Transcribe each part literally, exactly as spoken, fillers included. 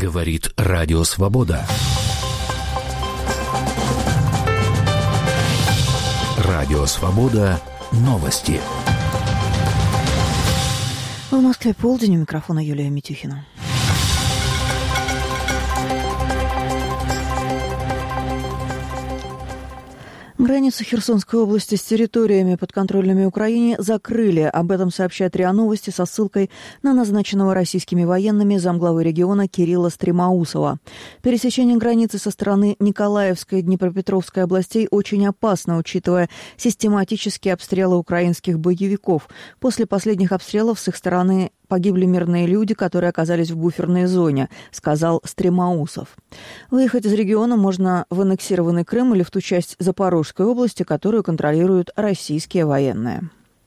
Говорит Радио Свобода. Радио Свобода. Новости. В Москве полдень, у микрофона Юлия Митюхина. Границу Херсонской области с территориями, подконтрольными Украине, закрыли. Об этом сообщает РИА Новости со ссылкой на назначенного российскими военными замглавы региона Кирилла Стремоусова. Пересечение границы со стороны Николаевской и Днепропетровской областей очень опасно, учитывая систематические обстрелы украинских боевиков. После последних обстрелов с их стороны погибли мирные люди, которые оказались в буферной зоне, сказал Стремоусов. Выехать из региона можно в аннексированный Крым или в ту часть Запорожской области, которую контролируют российские военные.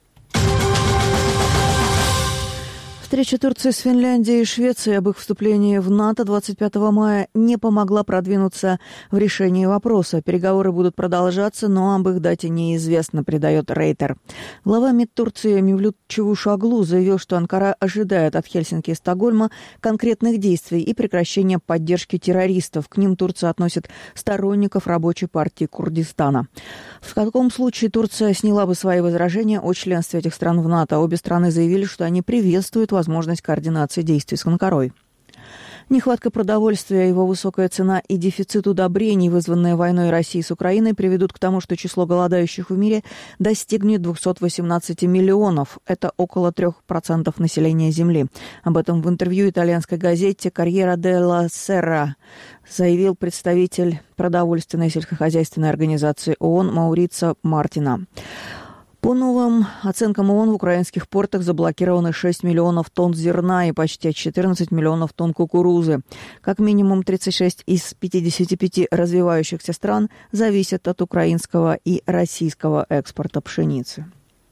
Встреча Турции с Финляндией и Швецией об их вступлении в НАТО двадцать пятого мая не помогла продвинуться в решении вопроса. Переговоры будут продолжаться, но об их дате неизвестно, передает Рейтер. Глава МИД Турции Мевлют Чавушоглу заявил, что Анкара ожидает от Хельсинки и Стокгольма конкретных действий и прекращения поддержки террористов. К ним Турция относит сторонников Рабочей партии Курдистана. В каком случае Турция сняла бы свои возражения о членстве этих стран в НАТО? Обе страны заявили, что они приветствуют возможность координации действий с Анкарой. Нехватка продовольствия, его высокая цена и дефицит удобрений, вызванные войной России с Украиной, приведут к тому, что число голодающих в мире достигнет двести восемнадцать миллионов. Это около трех процентов населения Земли. Об этом в интервью итальянской газете «Корьера делла Сера» заявил представитель продовольственной сельскохозяйственной организации ООН Маурицио Мартина. По новым оценкам ООН, в украинских портах заблокированы шесть миллионов тонн зерна и почти четырнадцать миллионов тонн кукурузы. Как минимум тридцать шесть из пятидесяти пяти развивающихся стран зависят от украинского и российского экспорта пшеницы.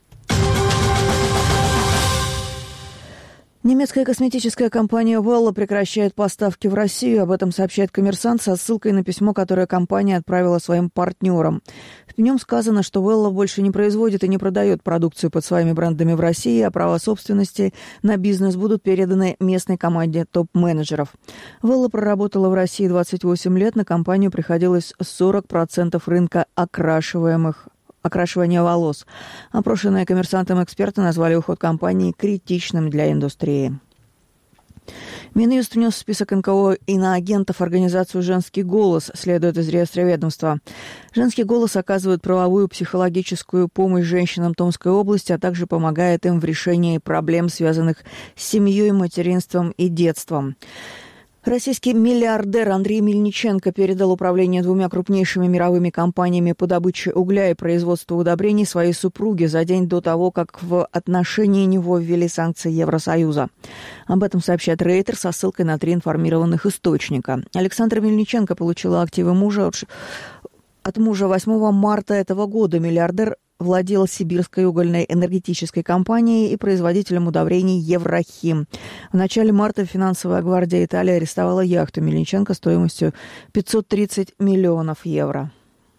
Немецкая косметическая компания Wella прекращает поставки в Россию. Об этом сообщает «Коммерсант» со ссылкой на письмо, которое компания отправила своим партнерам. В нем сказано, что Wella больше не производит и не продает продукцию под своими брендами в России, а права собственности на бизнес будут переданы местной команде топ-менеджеров. Wella проработала в России двадцать восемь лет. На компанию приходилось сорок процентов рынка окрашиваемых окрашивания волос. Опрошенные «Коммерсантом» эксперты назвали уход компании критичным для индустрии. Минюст внес в список эн ка о иноагентов организацию «Женский голос», следует из реестра ведомства. «Женский голос» оказывает правовую психологическую помощь женщинам Томской области, а также помогает им в решении проблем, связанных с семьей, материнством и детством. Российский миллиардер Андрей Мельниченко передал управление двумя крупнейшими мировыми компаниями по добыче угля и производству удобрений своей супруге за день до того, как в отношении него ввели санкции Евросоюза. Об этом сообщает Рейтер со ссылкой на три информированных источника. Александра Мельниченко получила активы мужа от, от мужа восьмого марта этого года. Миллиардер владел Сибирской угольной энергетической компанией и производителем удобрений «Еврохим». В начале марта финансовая гвардия Италии арестовала яхту Мельниченко стоимостью пятьсот тридцать миллионов евро.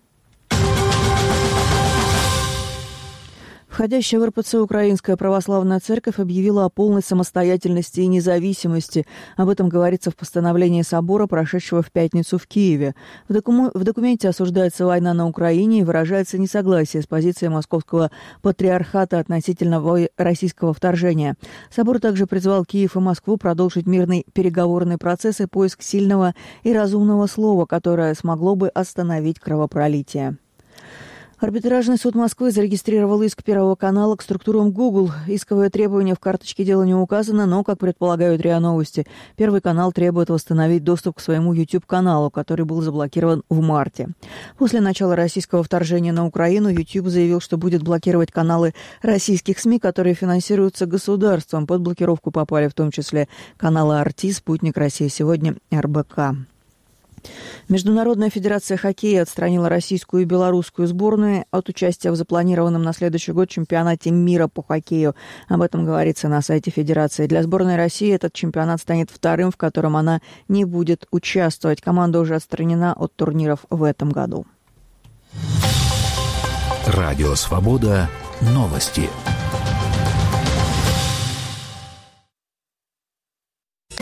Входящая в эр пэ цэ Украинская Православная Церковь объявила о полной самостоятельности и независимости. Об этом говорится в постановлении собора, прошедшего в пятницу в Киеве. В, докум... в документе осуждается война на Украине и выражается несогласие с позицией Московского патриархата относительно российского вторжения. Собор также призвал Киев и Москву продолжить мирный переговорный процесс и поиск сильного и разумного слова, которое смогло бы остановить кровопролитие. Арбитражный суд Москвы зарегистрировал иск Первого канала к структурам Google. Исковое требование в карточке дела не указано, но, как предполагают РИА Новости, Первый канал требует восстановить доступ к своему YouTube-каналу, который был заблокирован в марте. После начала российского вторжения на Украину YouTube заявил, что будет блокировать каналы российских СМИ, которые финансируются государством. Под блокировку попали в том числе каналы эр ти, «Спутник России сегодня», эр бэ ка. Международная федерация хоккея отстранила российскую и белорусскую сборные от участия в запланированном на следующий год чемпионате мира по хоккею. Об этом говорится на сайте федерации. Для сборной России этот чемпионат станет вторым, в котором она не будет участвовать. Команда уже отстранена от турниров в этом году. Радио «Свобода». Новости.